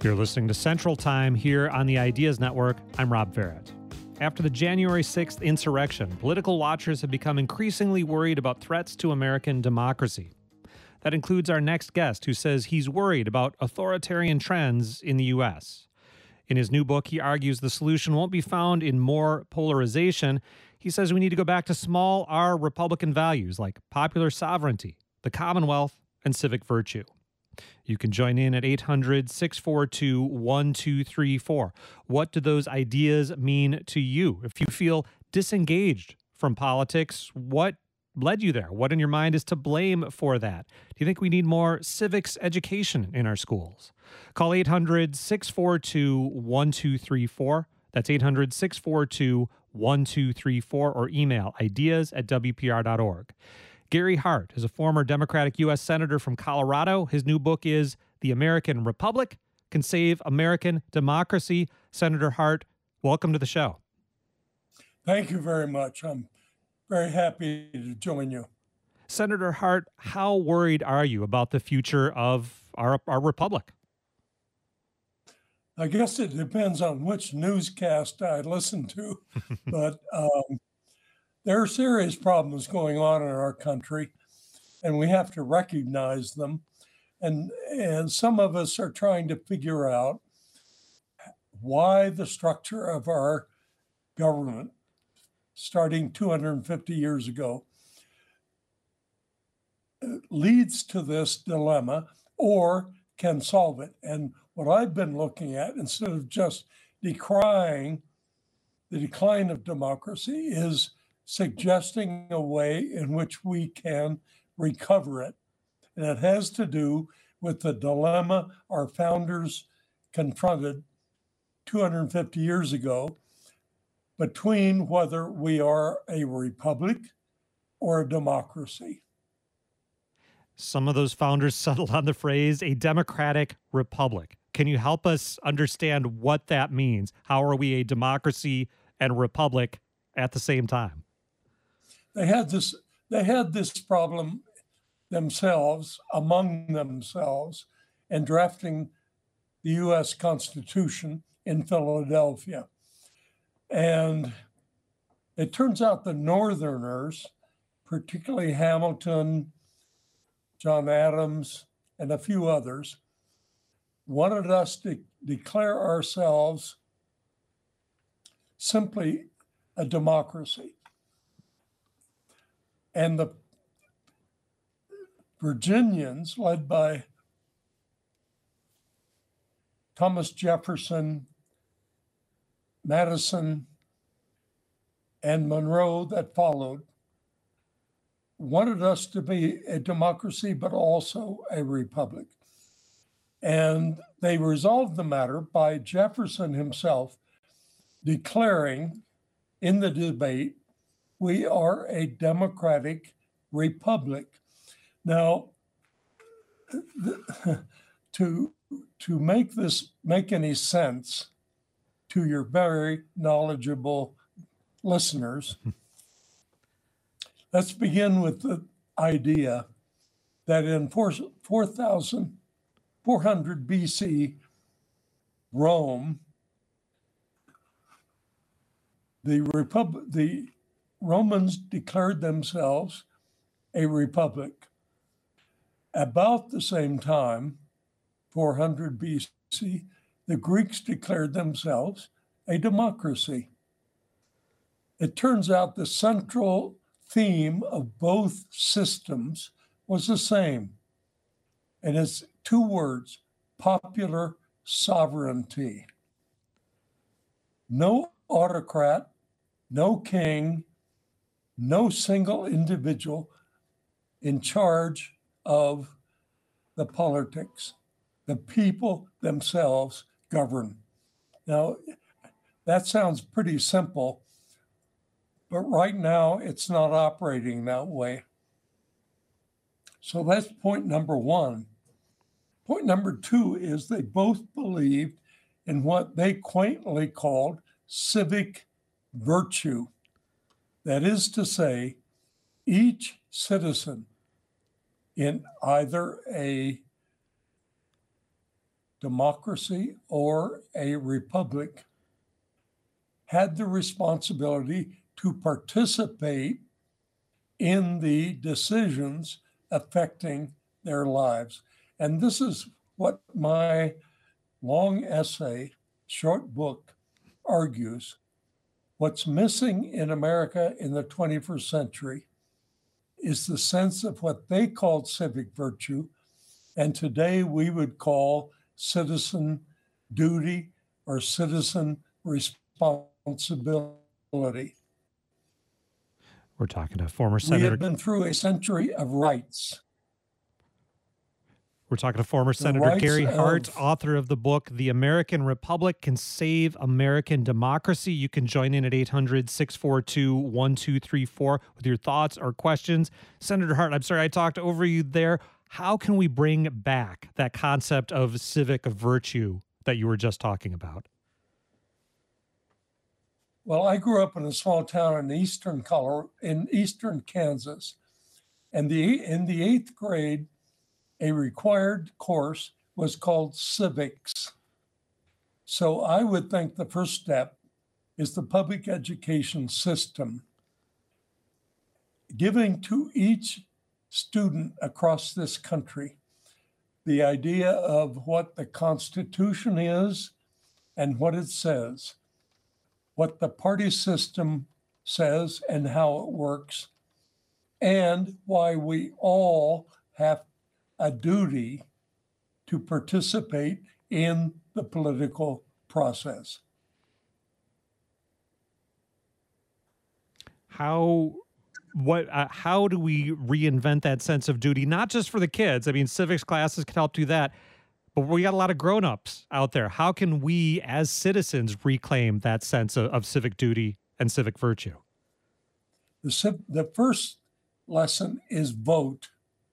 You're listening to Central Time here on the Ideas Network. I'm Rob Barrett. After the January 6th insurrection, political watchers have become increasingly worried about threats to American democracy. That includes our next guest, who says he's worried about authoritarian trends in the U.S. In his new book, he argues the solution won't be found in more polarization. He says we need to go back to small R Republican values like popular sovereignty, the Commonwealth, and civic virtue. You can join in at 800-642-1234. What do those ideas mean to you? If you feel disengaged from politics, what led you there? What in your mind is to blame for that? Do you think we need more civics education in our schools? Call 800-642-1234. That's 800-642-1234, or email ideas@wpr.org. Gary Hart is a former Democratic U.S. Senator from Colorado. His new book is The American Republic Can Save American Democracy. Senator Hart, welcome to the show. Thank you very much. I'm very happy to join you. Senator Hart, how worried are you about the future of our republic? I guess it depends on which newscast I listen to, but there are serious problems going on in our country, and we have to recognize them. And some of us are trying to figure out why the structure of our government, starting 250 years ago, leads to this dilemma or can solve it. And what I've been looking at, instead of just decrying the decline of democracy, is suggesting a way in which we can recover it. And it has to do with the dilemma our founders confronted 250 years ago between whether we are a republic or a democracy. Some of those founders settled on the phrase a democratic republic. Can you help us understand what that means? How are we a democracy and a republic at the same time? They had this problem themselves, among themselves, in drafting the U.S. Constitution in Philadelphia. And it turns out the Northerners, particularly Hamilton, John Adams, and a few others, wanted us to declare ourselves simply a democracy. And the Virginians, led by Thomas Jefferson, Madison, and Monroe that followed, wanted us to be a democracy, but also a republic. And they resolved the matter by Jefferson himself declaring in the debate, we are a democratic republic. Now, to make this make any sense to your very knowledgeable listeners, let's begin with the idea that in 400 BC, Rome, the Romans declared themselves a republic. About the same time, 400 BC, the Greeks declared themselves a democracy. It turns out the central theme of both systems was the same, and it's two words: popular sovereignty. No autocrat, no king, no single individual in charge of the politics. The people themselves govern. Now, that sounds pretty simple, but right now it's not operating that way. So that's point number one. Point number two is they both believed in what they quaintly called civic virtue. That is to say, each citizen in either a democracy or a republic, had the responsibility to participate in the decisions affecting their lives. And this is what my long essay, short book, argues. What's missing in America in the 21st century is the sense of what they called civic virtue, and today we would call citizen duty or citizen responsibility. We're talking to former We Senator. have been through a century of rights. We're talking to former Senator Gary Hart, author of the book, The American Republic Can Save American Democracy. You can join in at 800-642-1234 with your thoughts or questions. Senator Hart, I'm sorry I talked over you there. How can we bring back that concept of civic virtue that you were just talking about? Well, I grew up in a small town in eastern Kansas, and in the 8th grade, a required course was called civics. So I would think the first step is the public education system, giving to each student across this country the idea of what the Constitution is and what it says, what the party system says and how it works, and why we all have a duty to participate in the political process. How do we reinvent that sense of duty, not just for the kids? I mean, civics classes can help do that, but we got a lot of grown-ups out there. How can we as citizens reclaim that sense of civic duty and civic virtue? The first lesson is vote.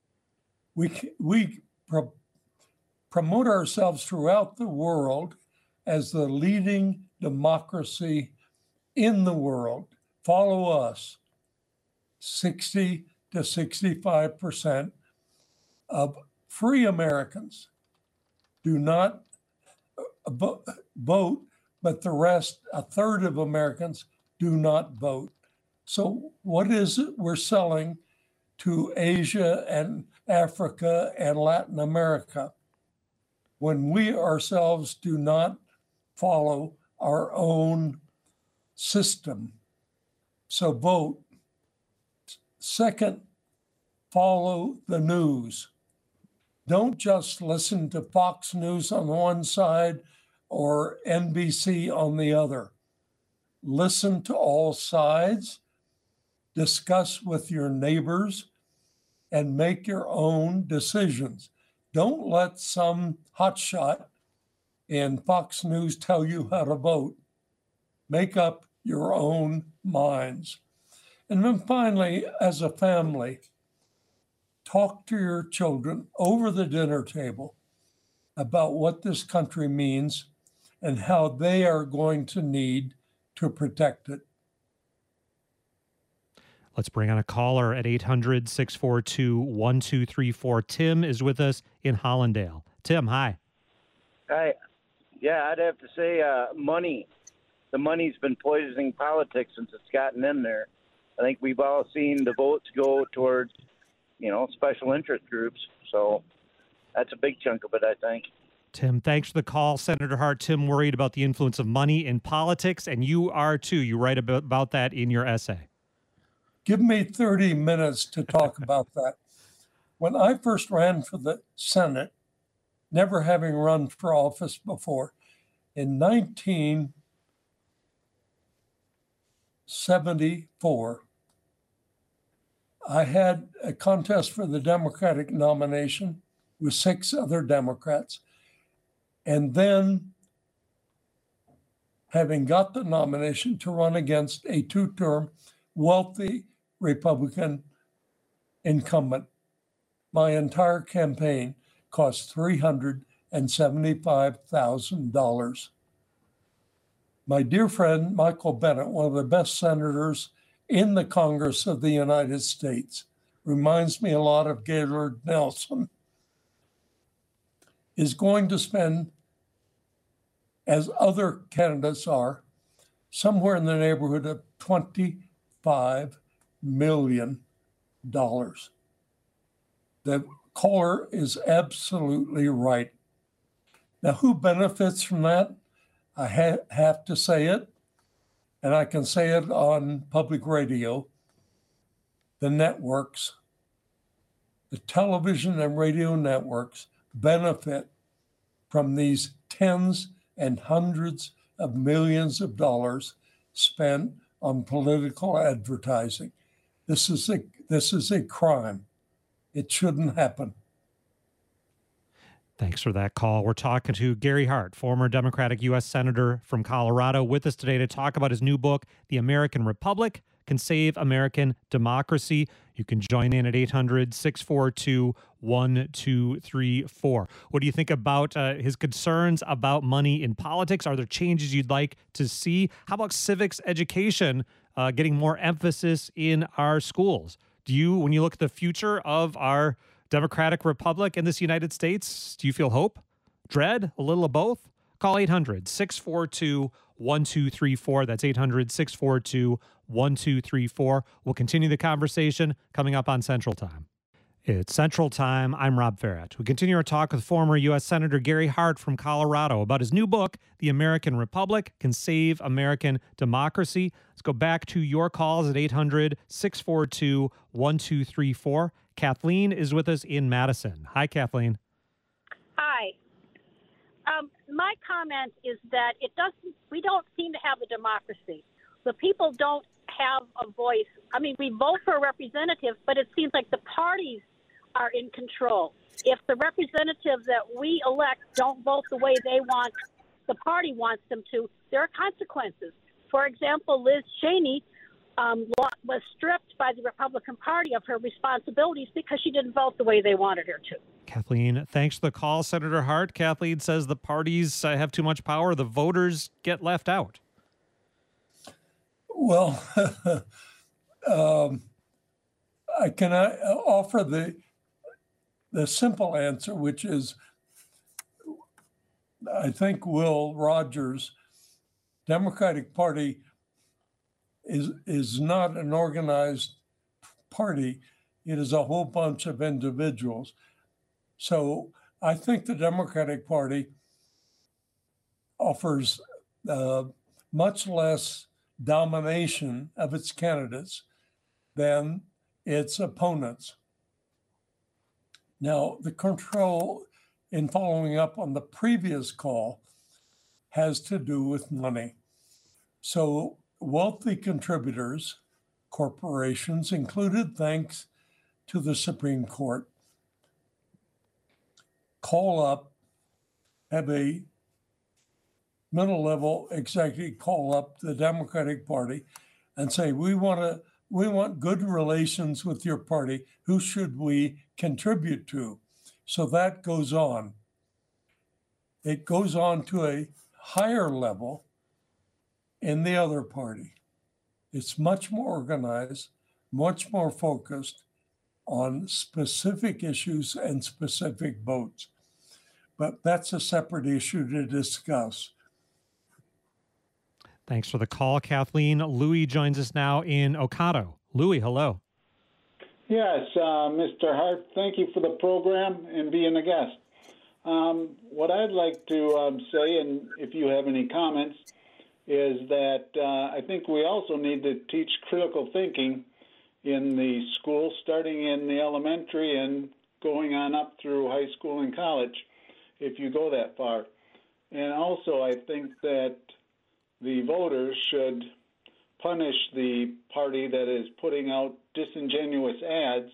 We promote ourselves throughout the world as the leading democracy in the world. Follow us. 60 to 65% of free Americans do not vote, but the rest, a third of Americans, do not vote. So what is it we're selling to Asia and Africa and Latin America when we ourselves do not follow our own system? So vote. Second, follow the news. Don't just listen to Fox News on one side or NBC on the other. Listen to all sides, discuss with your neighbors, and make your own decisions. Don't let some hotshot in Fox News tell you how to vote. Make up your own minds. And then finally, as a family, talk to your children over the dinner table about what this country means and how they are going to need to protect it. Let's bring on a caller at 800-642-1234. Tim is with us in Hollandale. Tim, hi. Hi. Yeah, I'd have to say money. The money's been poisoning politics since it's gotten in there. I think we've all seen the votes go towards, special interest groups. So that's a big chunk of it, I think. Tim, thanks for the call. Senator Hart, Tim worried about the influence of money in politics, and you are too. You write about that in your essay. Give me 30 minutes to talk about that. When I first ran for the Senate, never having run for office before, in 1974, I had a contest for the Democratic nomination with 6 other Democrats. And then, having got the nomination to run against a 2-term wealthy Republican incumbent, my entire campaign cost $375,000. My dear friend, Michael Bennet, one of the best senators in the Congress of the United States, reminds me a lot of Gaylord Nelson. is going to spend, as other candidates are, somewhere in the neighborhood of $25 million. The caller is absolutely right. Now, who benefits from that? I have to say it, and I can say it on public radio. The networks, the television and radio networks benefit from these tens and hundreds of millions of dollars spent on political advertising. This is a crime. It shouldn't happen. Thanks for that call. We're talking to Gary Hart, former Democratic U.S. Senator from Colorado, with us today to talk about his new book, The American Republic Can Save American Democracy. You can join in at 800-642-1234. What do you think about his concerns about money in politics? Are there changes you'd like to see? How about civics education getting more emphasis in our schools? Do you, when you look at the future of our democratic republic in this United States, do you feel hope, dread, a little of both? Call 800-642-1234. That's 800-642-1234. We'll continue the conversation coming up on Central Time. It's Central Time. I'm Rob Ferret. We continue our talk with former U.S. Senator Gary Hart from Colorado about his new book, The American Republic Can Save American Democracy. Let's go back to your calls at 800-642-1234. Kathleen is with us in Madison. Hi, Kathleen. Hi. My comment is that we don't seem to have a democracy. The people don't have a voice. I mean, we vote for representatives, but it seems like the parties are in control. If the representatives that we elect don't vote the way they want, the party wants them to, there are consequences. For example, Liz Cheney was stripped by the Republican Party of her responsibilities because she didn't vote the way they wanted her to. Kathleen, thanks for the call, Senator Hart. Kathleen says the parties have too much power. The voters get left out. Well, I can offer the simple answer, which is I think Will Rogers' Democratic Party is not an organized party. It is a whole bunch of individuals. So I think the Democratic Party offers much less domination of its candidates than its opponents. Now, the control, in following up on the previous call, has to do with money. So wealthy contributors, corporations included, thanks to the Supreme Court, call up, have a middle level executive call up the Democratic Party and say, we want good relations with your party. Who should we contribute to? So that goes on. It goes on to a higher level in the other party. It's much more organized, much more focused on specific issues and specific votes. But that's a separate issue to discuss. Thanks for the call, Kathleen. Louis joins us now in Ocado. Louis, hello. Yes, Mr. Hart, thank you for the program and being a guest. What I'd like to say, and if you have any comments, is that I think we also need to teach critical thinking in the schools, starting in the elementary and going on up through high school and college, if you go that far. And also, I think that the voters should punish the party that is putting out disingenuous ads,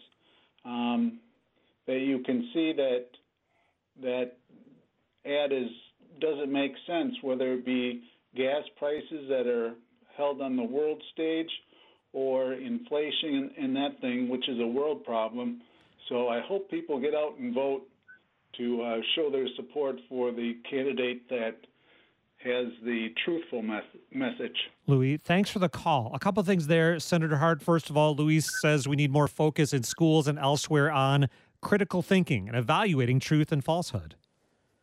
that you can see that ad doesn't make sense, whether it be gas prices that are held on the world stage or inflation and that thing, which is a world problem. So I hope people get out and vote to show their support for the candidate that has the truthful message. Louis, thanks for the call. A couple of things there, Senator Hart. First of all, Louis says we need more focus in schools and elsewhere on critical thinking and evaluating truth and falsehood.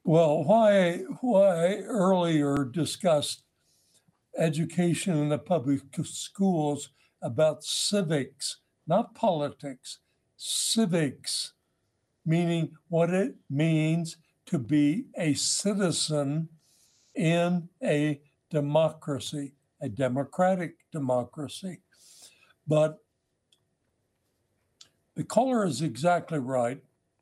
Well, why earlier discussed education in the public schools about civics, not politics, civics, meaning what it means to be a citizen in a democracy, a democratic democracy. But the caller is exactly right.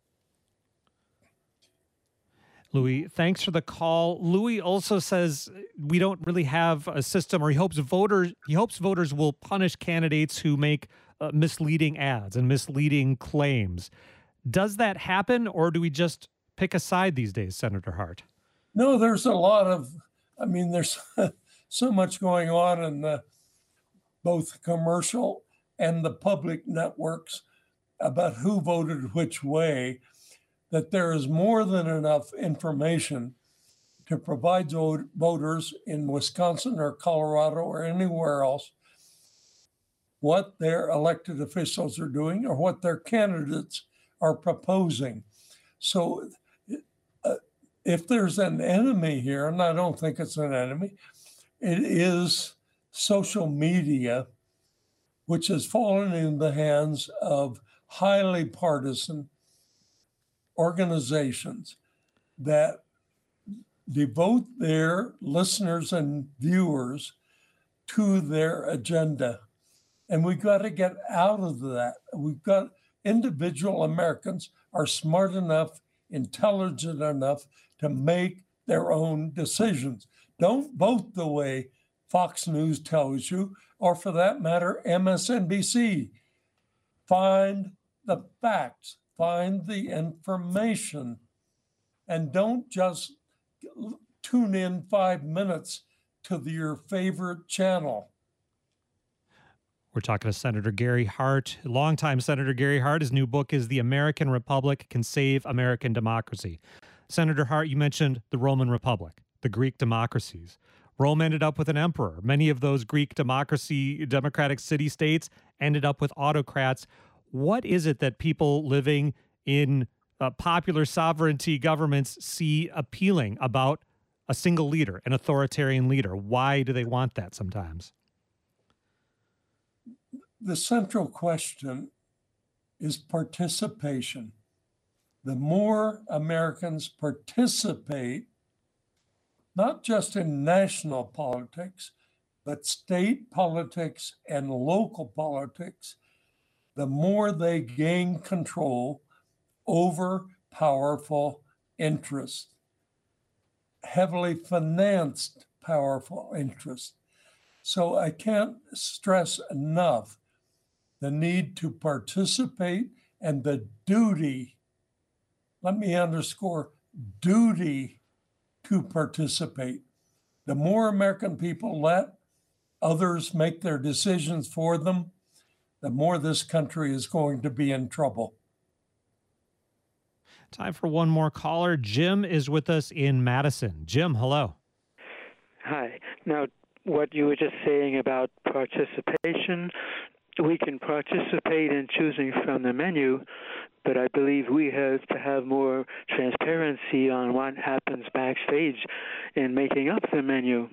Louis, thanks for the call. Louis also says we don't really have a system, or he hopes voters will punish candidates who make misleading ads and misleading claims. Does that happen, or do we just pick a side these days, Senator Hart? No, there's a lot of, there's so much going on in both commercial and the public networks about who voted which way, that there is more than enough information to provide voters in Wisconsin or Colorado or anywhere else what their elected officials are doing or what their candidates are proposing. So if there's an enemy here, and I don't think it's an enemy, it is social media, which has fallen in the hands of highly partisan organizations that devote their listeners and viewers to their agenda. And we've got to get out of that. Individual Americans are smart enough, intelligent enough to make their own decisions. Don't vote the way Fox News tells you, or for that matter, MSNBC. Find the facts, find the information, and don't just tune in 5 minutes to your favorite channel. We're talking to Senator Gary Hart, longtime Senator Gary Hart. His new book is The American Republic Can Save American Democracy. Senator Hart, you mentioned the Roman Republic, the Greek democracies. Rome ended up with an emperor. Many of those Greek democratic city-states ended up with autocrats. What is it that people living in popular sovereignty governments see appealing about a single leader, an authoritarian leader? Why do they want that sometimes? The central question is participation. The more Americans participate, not just in national politics, but state politics and local politics, the more they gain control over powerful interests, heavily financed powerful interests. So I can't stress enough the need to participate and the duty, let me underscore, duty to participate. The more American people let others make their decisions for them, the more this country is going to be in trouble. Time for one more caller. Jim is with us in Madison. Jim, hello. Hi. Now, what you were just saying about participation, we can participate in choosing from the menu, but I believe we have to have more transparency on what happens backstage in making up the menu.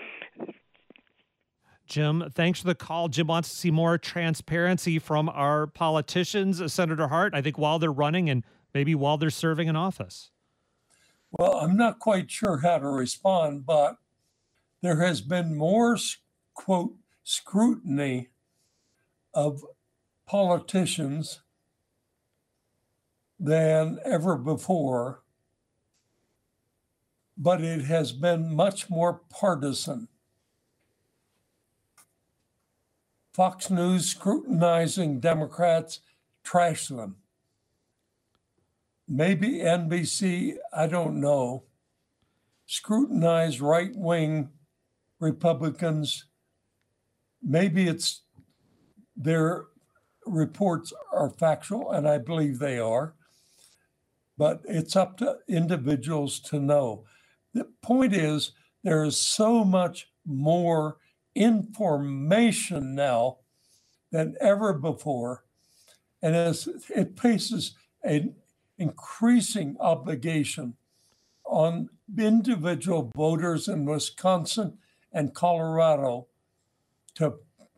Jim, thanks for the call. Jim wants to see more transparency from our politicians, Senator Hart, I think while they're running and maybe while they're serving in office. Well, I'm not quite sure how to respond, but there has been more, quote, scrutiny of politicians than ever before, but it has been much more partisan. Fox News scrutinizing Democrats, trash them. Maybe NBC, I don't know, scrutinize right-wing Republicans. Maybe it's their reports are factual, and I believe they are, but it's up to individuals to know. The point is, there is so much more information now than ever before, and it places an increasing obligation on individual voters in Wisconsin and Colorado to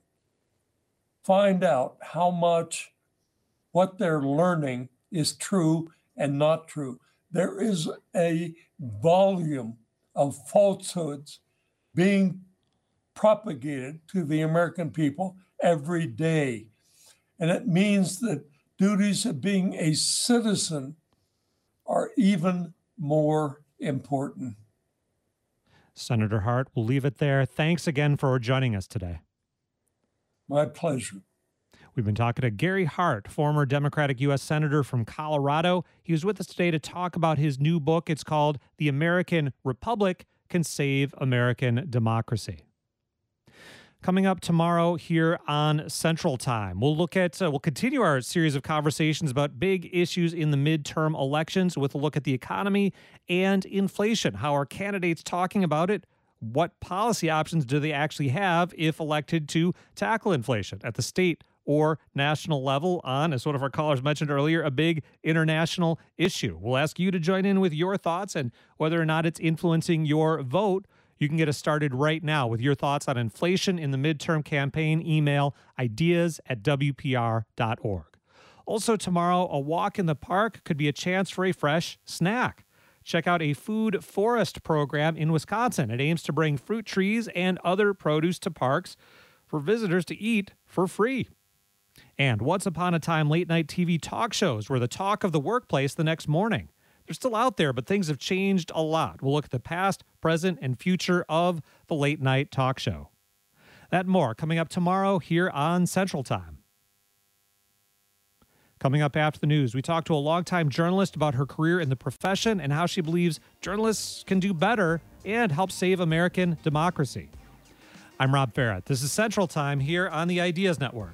find out how much what they're learning is true and not true. There is a volume of falsehoods being propagated to the American people every day. And it means that duties of being a citizen are even more important. Senator Hart, we'll leave it there. Thanks again for joining us today. My pleasure. We've been talking to Gary Hart, former Democratic U.S. Senator from Colorado. He was with us today to talk about his new book. It's called The American Republic Can Save American Democracy. Coming up tomorrow here on Central Time, we'll continue our series of conversations about big issues in the midterm elections with a look at the economy and inflation. How are candidates talking about it? What policy options do they actually have if elected to tackle inflation at the state or national level on, as one of our callers mentioned earlier, a big international issue? We'll ask you to join in with your thoughts and whether or not it's influencing your vote. You can get us started right now with your thoughts on inflation in the midterm campaign. Email ideas@wpr.org. Also tomorrow, a walk in the park could be a chance for a fresh snack. Check out a food forest program in Wisconsin. It aims to bring fruit trees and other produce to parks for visitors to eat for free. And once upon a time, late-night TV talk shows were the talk of the workplace the next morning. They're still out there, but things have changed a lot. We'll look at the past, present, and future of the late-night talk show. That and more coming up tomorrow here on Central Time. Coming up after the news, we talk to a longtime journalist about her career in the profession and how she believes journalists can do better and help save American democracy. I'm Rob Barrett. This is Central Time here on the Ideas Network.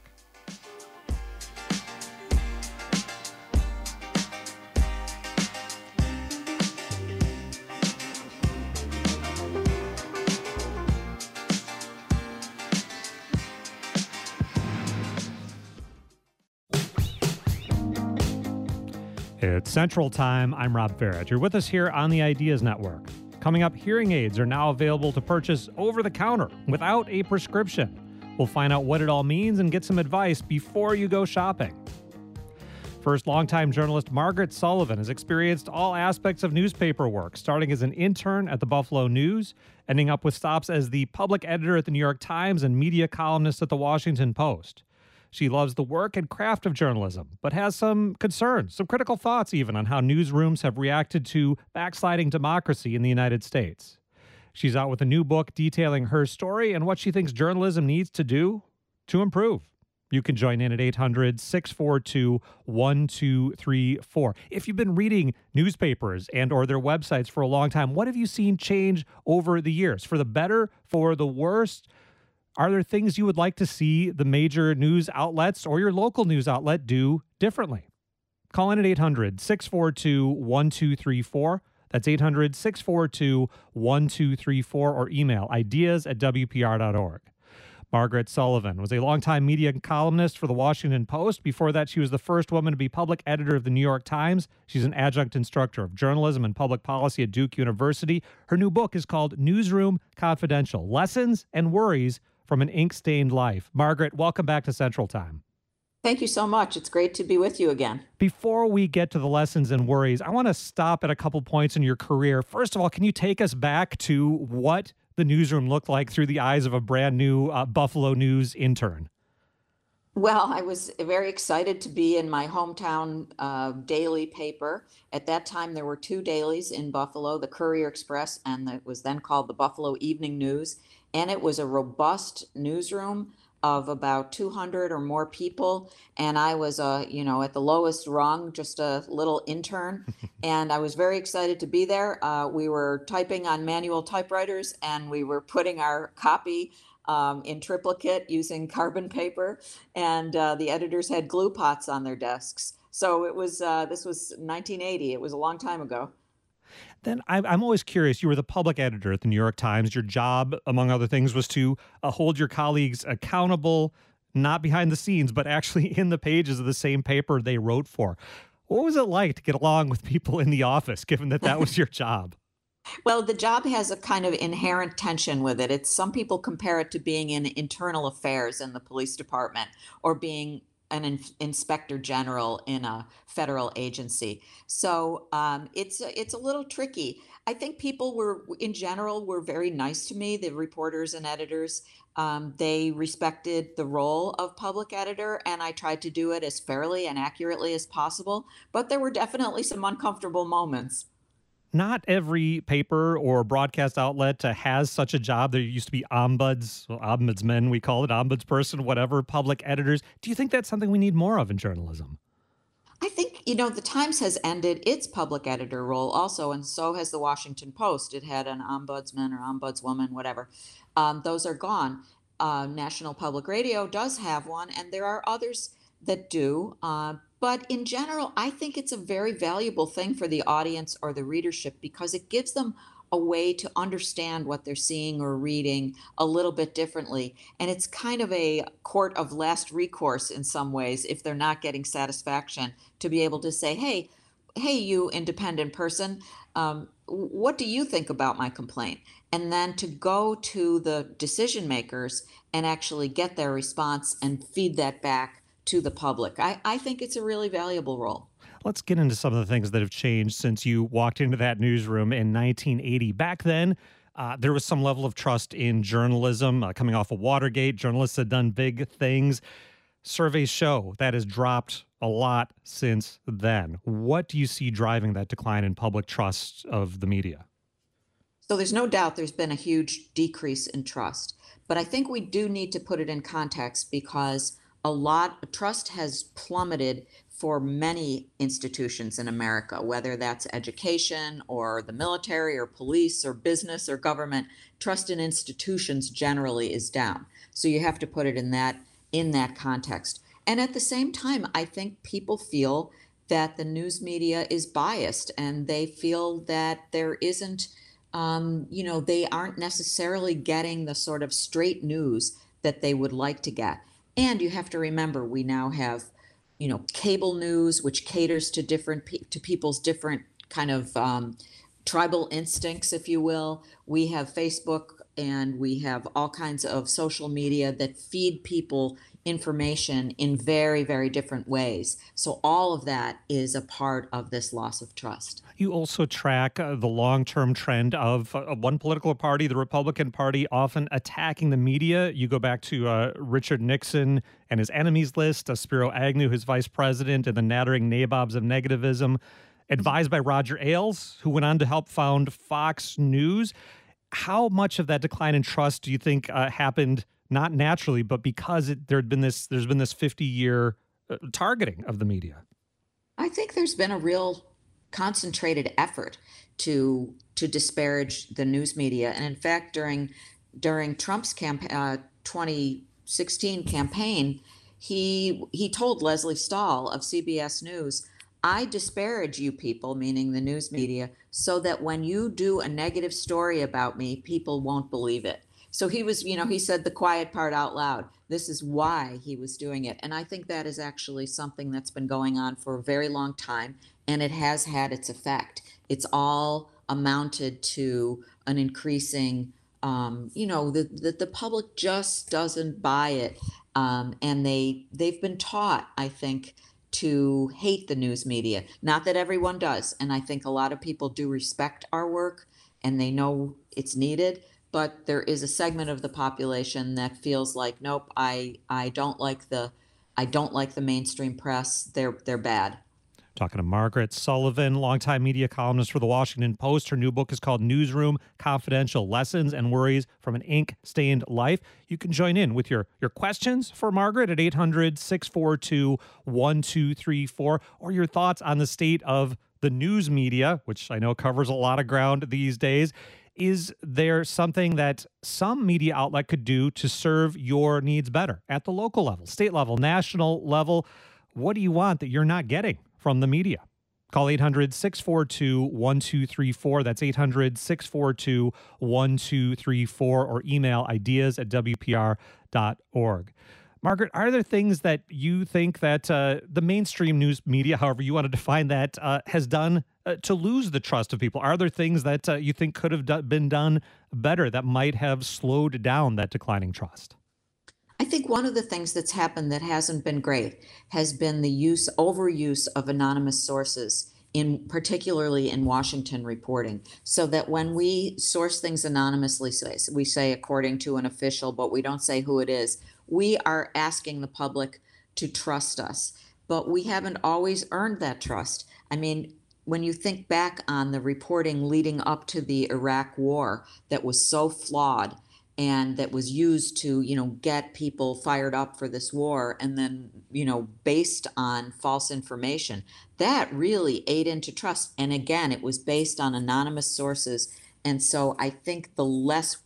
It's Central Time. I'm Rob Barrett. You're with us here on the Ideas Network. Coming up, hearing aids are now available to purchase over the counter without a prescription. We'll find out what it all means and get some advice before you go shopping. First, longtime journalist Margaret Sullivan has experienced all aspects of newspaper work, starting as an intern at the Buffalo News, ending up with stops as the public editor at the New York Times and media columnist at the Washington Post. She loves the work and craft of journalism, but has some concerns, some critical thoughts even on how newsrooms have reacted to backsliding democracy in the United States. She's out with a new book detailing her story and what she thinks journalism needs to do to improve. You can join in at 800-642-1234. If you've been reading newspapers and or their websites for a long time, what have you seen change over the years? For the better, for the worse? Are there things you would like to see the major news outlets or your local news outlet do differently? Call in at 800-642-1234. That's 800-642-1234 or email ideas@wpr.org. Margaret Sullivan was a longtime media columnist for the Washington Post. Before that, she was the first woman to be public editor of the New York Times. She's an adjunct instructor of journalism and public policy at Duke University. Her new book is called Newsroom Confidential: Lessons and Worries from an Ink-Stained Life. Margaret, welcome back to Central Time. Thank you so much. It's great to be with you again. Before we get to the lessons and worries, I want to stop at a couple points in your career. First of all, can you take us back to what the newsroom looked like through the eyes of a brand new Buffalo News intern? Well, I was very excited to be in my hometown daily paper. At that time, there were two dailies in Buffalo, the Courier Express, and it was then called the Buffalo Evening News. And it was a robust newsroom of about 200 or more people. And I was, at the lowest rung, just a little intern. And I was very excited to be there. We were typing on manual typewriters, and we were putting our copy in triplicate using carbon paper. And the editors had glue pots on their desks. So it was, this was 1980. It was a long time ago. Then I'm always curious. You were the public editor at the New York Times. Your job, among other things, was to hold your colleagues accountable, not behind the scenes, but actually in the pages of the same paper they wrote for. What was it like to get along with people in the office, given that that was your job? Well, the job has a kind of inherent tension with it. It's some people compare it to being in internal affairs in the police department or being an inspector general in a federal agency. So it's a little tricky. I think people were, in general, were very nice to me. The reporters and editors, they respected the role of public editor, and I tried to do it as fairly and accurately as possible. But there were definitely some uncomfortable moments. Not every paper or broadcast outlet has such a job. There used to be ombudsmen, we call it, ombudsperson, whatever, public editors. Do you think that's something we need more of in journalism? I think, the Times has ended its public editor role also, and so has the Washington Post. It had an ombudsman or ombudswoman, whatever. Those are gone. National Public Radio does have one, and there are others that do. But in general, I think it's a very valuable thing for the audience or the readership because it gives them a way to understand what they're seeing or reading a little bit differently. And it's kind of a court of last recourse in some ways if they're not getting satisfaction to be able to say, hey, you independent person, what do you think about my complaint? And then to go to the decision makers and actually get their response and feed that back to the public. I think it's a really valuable role. Let's get into some of the things that have changed since you walked into that newsroom in 1980. Back then, there was some level of trust in journalism. Coming off of Watergate, journalists had done big things. Surveys show that has dropped a lot since then. What do you see driving that decline in public trust of the media? So there's no doubt there's been a huge decrease in trust. But I think we do need to put it in context because trust has plummeted for many institutions in America, whether that's education or the military or police or business or government. Trust in institutions generally is down. So you have to put it in that context. And at the same time, I think people feel that the news media is biased and they feel that there isn't, they aren't necessarily getting the sort of straight news that they would like to get. And you have to remember, we now have, cable news, which caters to to people's different kind of tribal instincts, if you will. We have Facebook and we have all kinds of social media that feed people information in very, very different ways. So all of that is a part of this loss of trust. You also track the long-term trend of one political party, the Republican Party, often attacking the media. You go back to Richard Nixon and his enemies list, Spiro Agnew, his vice president, and the nattering nabobs of negativism, advised by Roger Ailes, who went on to help found Fox News. How much of that decline in trust do you think happened not naturally, but because there's been this 50-year targeting of the media? I think there's been a real concentrated effort to disparage the news media, and in fact, during Trump's 2016 campaign, he told Leslie Stahl of CBS News, "I disparage you people," meaning the news media, "so that when you do a negative story about me, people won't believe it." So he was, he said the quiet part out loud. This is why he was doing it. And I think that is actually something that's been going on for a very long time, and it has had its effect. It's all amounted to an increasing, the public just doesn't buy it. And they've been taught, I think, to hate the news media. Not that everyone does. And I think a lot of people do respect our work and they know it's needed. But there is a segment of the population that feels like, nope, I don't like the mainstream press. They're bad. Talking to Margaret Sullivan, longtime media columnist for the Washington Post. Her new book is called Newsroom: Confidential Lessons and Worries from an Ink-Stained Life. You can join in with your questions for Margaret at 800-642-1234, or your thoughts on the state of the news media, which I know covers a lot of ground these days. Is there something that some media outlet could do to serve your needs better at the local level, state level, national level? What do you want that you're not getting from the media? Call 800-642-1234. That's 800-642-1234, or email ideas@wpr.org. Margaret, are there things that you think that the mainstream news media, however you want to define that, has done to lose the trust of people? Are there things that you think could have been done better that might have slowed down that declining trust? I think one of the things that's happened that hasn't been great has been the overuse of anonymous sources, particularly in Washington reporting, so that when we source things anonymously, we say according to an official, but we don't say who it is. We are asking the public to trust us, but we haven't always earned that trust. I mean, when you think back on the reporting leading up to the Iraq War that was so flawed and that was used to, get people fired up for this war, and then, based on false information, that really ate into trust. And again, it was based on anonymous sources. And so I think the less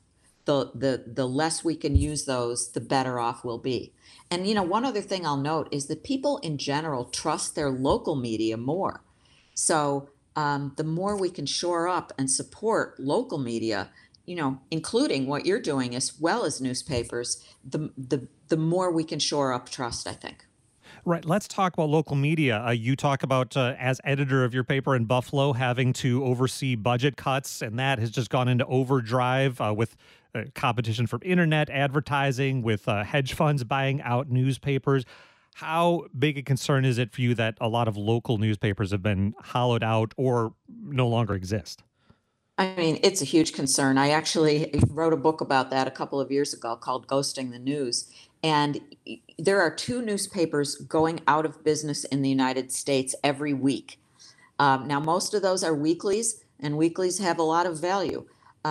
we can use those, the better off we'll be. And, one other thing I'll note is that people in general trust their local media more. So the more we can shore up and support local media, including what you're doing as well as newspapers, the more we can shore up trust, I think. Right. Let's talk about local media. You talk about, as editor of your paper in Buffalo, having to oversee budget cuts, and that has just gone into overdrive with competition from internet advertising, with hedge funds buying out newspapers. How big a concern is it for you that a lot of local newspapers have been hollowed out or no longer exist? I mean, it's a huge concern. I actually wrote a book about that a couple of years ago called Ghosting the News. And there are 2 newspapers going out of business in the United States every week. Now, most of those are weeklies, and weeklies have a lot of value.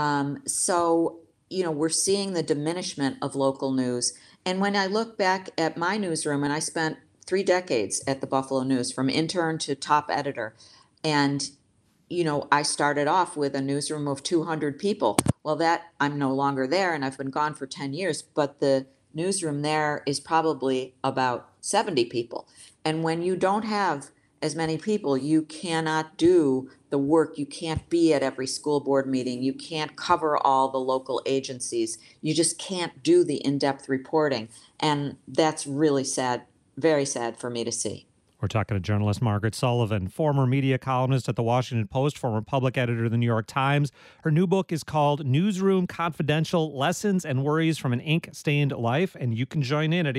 So, we're seeing the diminishment of local news. And when I look back at my newsroom, and I spent 3 decades at the Buffalo News, from intern to top editor, and I started off with a newsroom of 200 people. Well, that I'm no longer there, and I've been gone for 10 years, but the newsroom there is probably about 70 people. And when you don't have as many people, you cannot do the work. You can't be at every school board meeting. You can't cover all the local agencies. You just can't do the in-depth reporting. And that's really sad, very sad for me to see. We're talking to journalist Margaret Sullivan, former media columnist at the Washington Post, former public editor of the New York Times. Her new book is called Newsroom Confidential: Lessons and Worries from an Ink-Stained Life. And you can join in at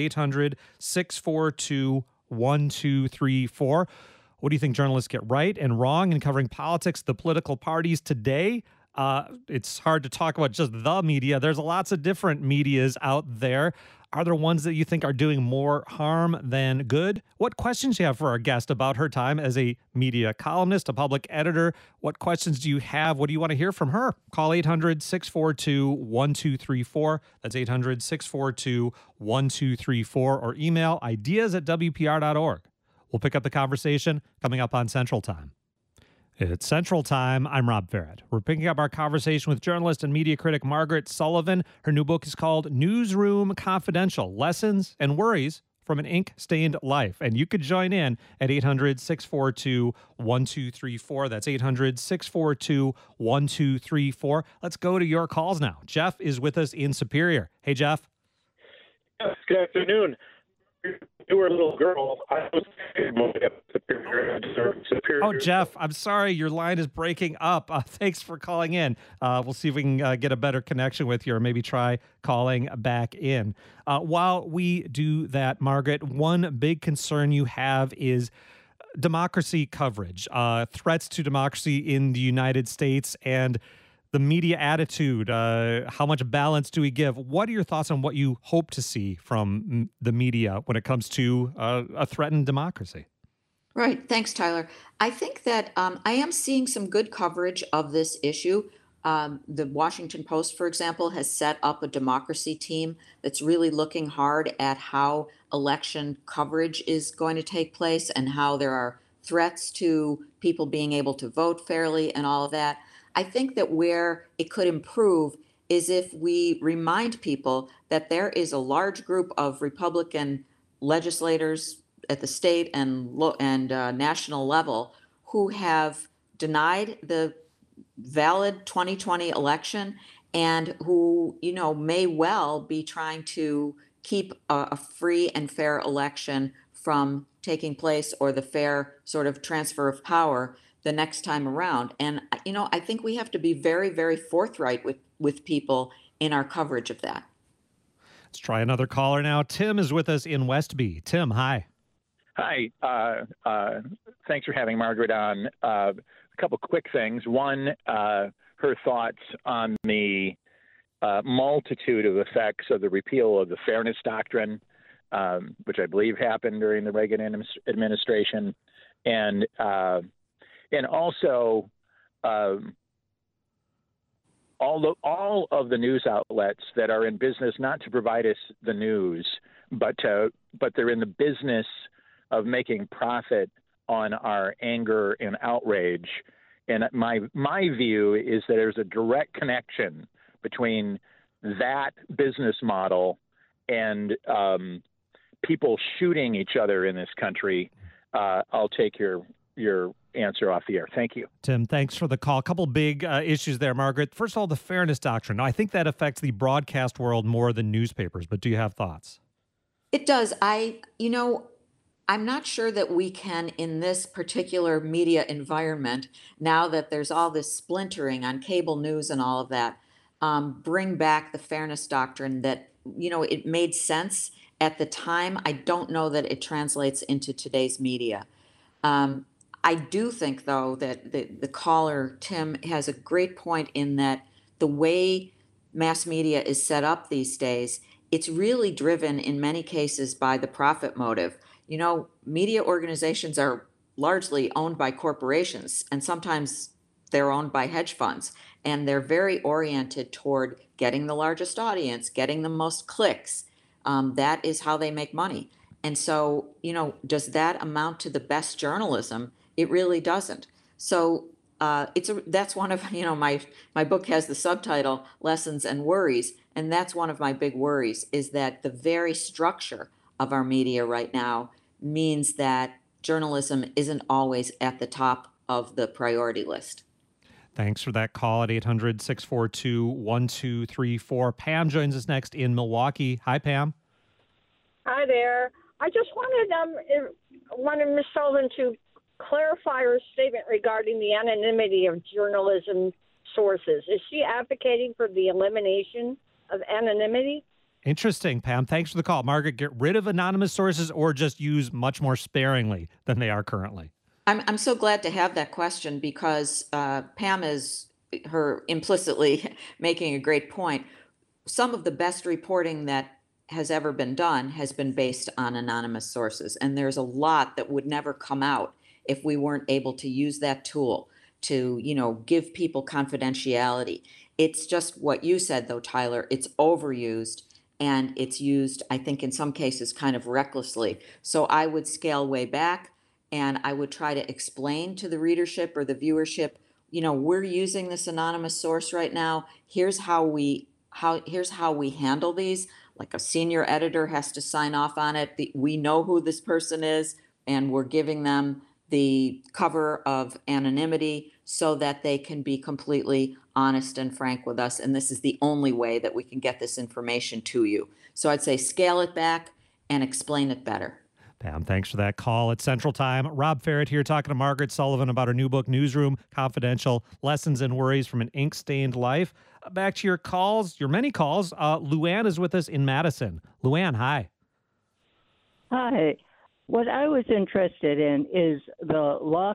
800-642-1234. What do you think journalists get right and wrong in covering politics, the political parties today? It's hard to talk about just the media. There's lots of different medias out there. Are there ones that you think are doing more harm than good? What questions do you have for our guest about her time as a media columnist, a public editor? What questions do you have? What do you want to hear from her? Call 800-642-1234. That's 800-642-1234, or email ideas@wpr.org. We'll pick up the conversation coming up on Central Time. It's Central Time. I'm Rob Farrett. We're picking up our conversation with journalist and media critic Margaret Sullivan. Her new book is called Newsroom Confidential: Lessons and Worries from an Ink-Stained Life. And you could join in at 800-642-1234. That's 800-642-1234. Let's go to your calls now. Jeff is with us in Superior. Hey, Jeff. Yes, good afternoon. You were a little girl. I was Superior. Oh, Jeff, I'm sorry. Your line is breaking up. Thanks for calling in. We'll see if we can get a better connection with you, or maybe try calling back in. While we do that, Margaret, one big concern you have is democracy coverage, threats to democracy in the United States, and the media attitude. How much balance do we give? What are your thoughts on what you hope to see from the media when it comes to a threatened democracy? Right. Thanks, Tyler. I think that I am seeing some good coverage of this issue. The Washington Post, for example, has set up a democracy team that's really looking hard at how election coverage is going to take place and how there are threats to people being able to vote fairly and all of that. I think that where it could improve is if we remind people that there is a large group of Republican legislators at the state and national level who have denied the valid 2020 election and who, may well be trying to keep a free and fair election from taking place, or the fair sort of transfer of power the next time around. And, I think we have to be very, very forthright with people in our coverage of that. Let's try another caller now. Tim is with us in Westby. Tim, hi. Hi. Thanks for having Margaret on. A couple quick things. One, her thoughts on the multitude of effects of the repeal of the Fairness Doctrine, which I believe happened during the Reagan administration, and also all of the news outlets that are in business not to provide us the news, but they're in the business of making profit on our anger and outrage. And my view is that there's a direct connection between that business model and people shooting each other in this country. I'll take your answer off the air. Thank you. Tim, thanks for the call. A couple big issues there, Margaret. First of all, the Fairness Doctrine. Now, I think that affects the broadcast world more than newspapers, but do you have thoughts? It does. I'm not sure that we can, in this particular media environment, now that there's all this splintering on cable news and all of that, bring back the Fairness Doctrine that, it made sense at the time. I don't know that it translates into today's media. I do think, though, that the caller, Tim, has a great point in that the way mass media is set up these days, it's really driven in many cases by the profit motive. Media organizations are largely owned by corporations, and sometimes they're owned by hedge funds, and they're very oriented toward getting the largest audience, getting the most clicks. That is how they make money. And so, does that amount to the best journalism? It really doesn't. So that's one of, my book has the subtitle Lessons and Worries, and that's one of my big worries, is that the very structure of our media right now means that journalism isn't always at the top of the priority list. Thanks for that call at 800-642-1234. Pam joins us next in Milwaukee. Hi, Pam. Hi there. I just wanted Ms. Sullivan to clarify her statement regarding the anonymity of journalism sources. Is she advocating for the elimination of anonymity? Interesting, Pam. Thanks for the call. Margaret, get rid of anonymous sources or just use much more sparingly than they are currently? I'm so glad to have that question, because Pam is implicitly making a great point. Some of the best reporting that has ever been done has been based on anonymous sources, and there's a lot that would never come out if we weren't able to use that tool to, give people confidentiality. It's just what you said, though, Tyler. It's overused, and it's used, I think, in some cases kind of recklessly. So I would scale way back, and I would try to explain to the readership or the viewership, we're using this anonymous source right now. Here's how we handle these. Like, a senior editor has to sign off on it. We know who this person is, and we're giving them the cover of anonymity so that they can be completely honest and frank with us. And this is the only way that we can get this information to you. So I'd say scale it back and explain it better. Pam, thanks for that call at Central Time. Rob Ferret here talking to Margaret Sullivan about her new book, Newsroom Confidential, Lessons and Worries from an Ink-Stained Life. Back to your calls, your many calls. Luann is with us in Madison. Luann, hi. Hi. What I was interested in is the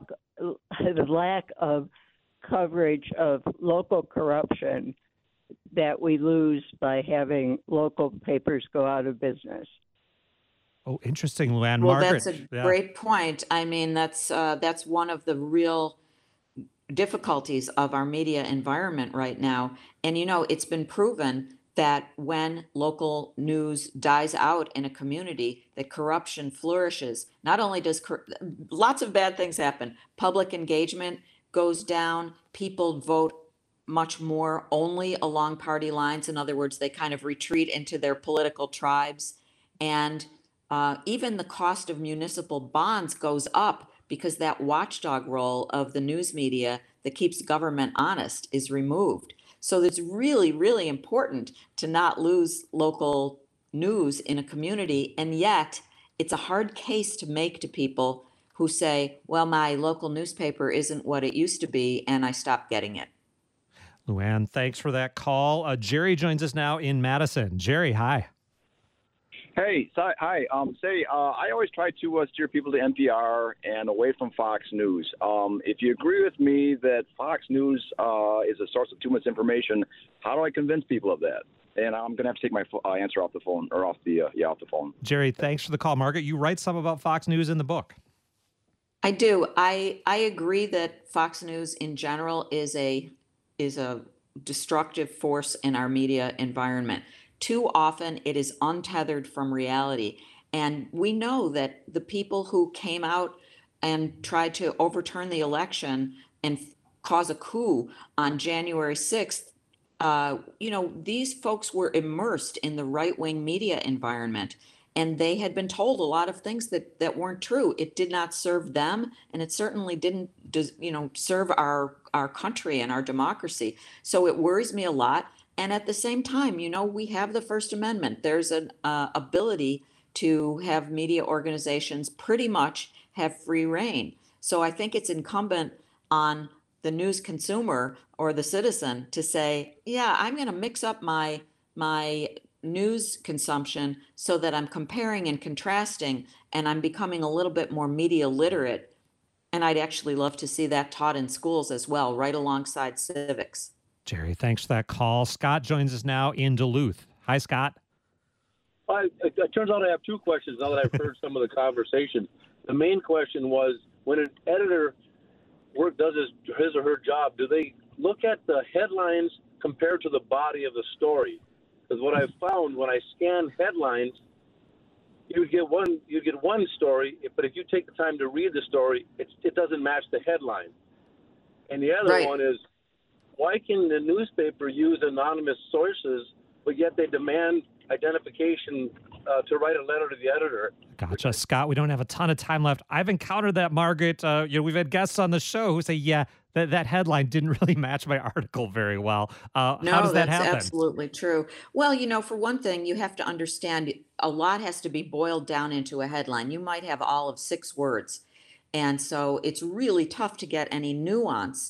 lack of coverage of local corruption that we lose by having local papers go out of business. Oh, interesting, Luann. Well, Margaret, that's a great point. I mean, that's one of the real difficulties of our media environment right now. And, it's been proven that when local news dies out in a community, that corruption flourishes. Not only does lots of bad things happen, public engagement goes down, people vote much more only along party lines. In other words, they kind of retreat into their political tribes. And even the cost of municipal bonds goes up because that watchdog role of the news media that keeps government honest is removed. So it's really, really important to not lose local news in a community, and yet it's a hard case to make to people who say, well, my local newspaper isn't what it used to be, and I stopped getting it. Luann, thanks for that call. Jerry joins us now in Madison. Jerry, hi. Hey, hi. I always try to steer people to NPR and away from Fox News. If you agree with me that Fox News is a source of too much information, how do I convince people of that? And I'm going to have to take my answer off the phone, or off the phone. Jerry, thanks for the call. Margaret, you write some about Fox News in the book. I do. I agree that Fox News in general is a destructive force in our media environment. Too often it is untethered from reality. And we know that the people who came out and tried to overturn the election and cause a coup on January 6th, these folks were immersed in the right-wing media environment. And they had been told a lot of things that weren't true. It did not serve them, and it certainly didn't, serve our country and our democracy. So it worries me a lot. And at the same time, we have the First Amendment. There's an ability to have media organizations pretty much have free reign. So I think it's incumbent on the news consumer or the citizen to say, yeah, I'm going to mix up my news consumption so that I'm comparing and contrasting, and I'm becoming a little bit more media literate. And I'd actually love to see that taught in schools as well, right alongside civics. Jerry, thanks for that call. Scott joins us now in Duluth. Hi, Scott. It turns out I have two questions now that I've heard some of the conversation. The main question was, when an editor does his or her job, do they look at the headlines compared to the body of the story? Because what I've found when I scan headlines, you get one story, but if you take the time to read the story, it doesn't match the headline. And the other one is, why can the newspaper use anonymous sources, but yet they demand identification to write a letter to the editor? Gotcha. Scott, we don't have a ton of time left. I've encountered that, Margaret. We've had guests on the show who say, yeah, that headline didn't really match my article very well. How does that happen? That's absolutely true. Well, for one thing, you have to understand a lot has to be boiled down into a headline. You might have all of 6 words. And so it's really tough to get any nuance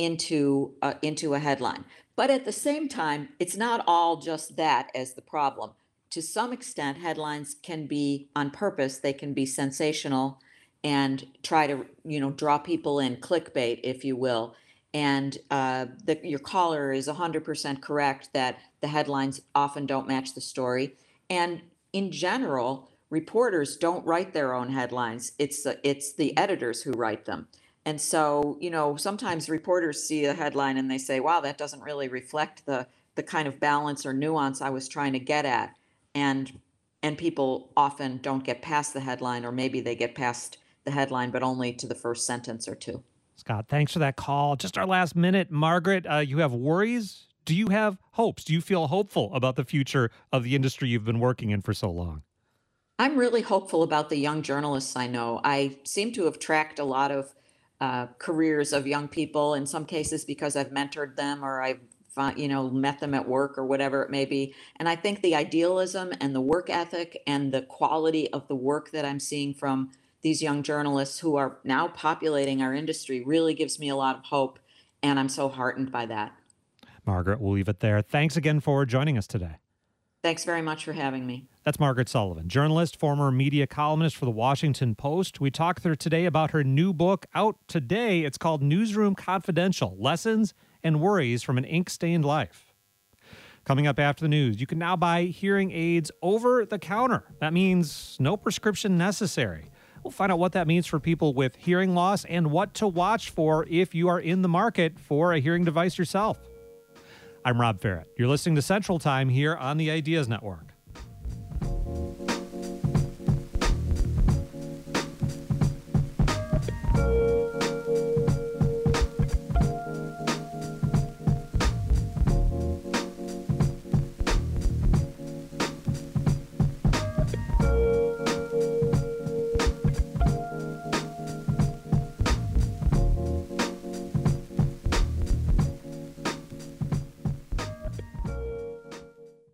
into a headline. But at the same time, it's not all just that as the problem. To some extent, headlines can be on purpose. They can be sensational and try to, draw people in, clickbait, if you will. And your caller is 100% correct that the headlines often don't match the story. And in general, reporters don't write their own headlines. It's the editors who write them. And so, sometimes reporters see a headline and they say, wow, that doesn't really reflect the kind of balance or nuance I was trying to get at. And people often don't get past the headline, or maybe they get past the headline, but only to the first sentence or two. Scott, thanks for that call. Just our last minute. Margaret, you have worries? Do you have hopes? Do you feel hopeful about the future of the industry you've been working in for so long? I'm really hopeful about the young journalists I know. I seem to have tracked a lot of careers of young people, in some cases because I've mentored them or I've met them at work or whatever it may be. And I think the idealism and the work ethic and the quality of the work that I'm seeing from these young journalists who are now populating our industry really gives me a lot of hope. And I'm so heartened by that. Margaret, we'll leave it there. Thanks again for joining us today. Thanks very much for having me. That's Margaret Sullivan, journalist, former media columnist for the Washington Post. We talked with her today about her new book out today. It's called Newsroom Confidential: Lessons and Worries from an Ink-Stained Life. Coming up after the news, you can now buy hearing aids over the counter. That means no prescription necessary. We'll find out what that means for people with hearing loss and what to watch for if you are in the market for a hearing device yourself. I'm Rob Ferrett. You're listening to Central Time here on the Ideas Network.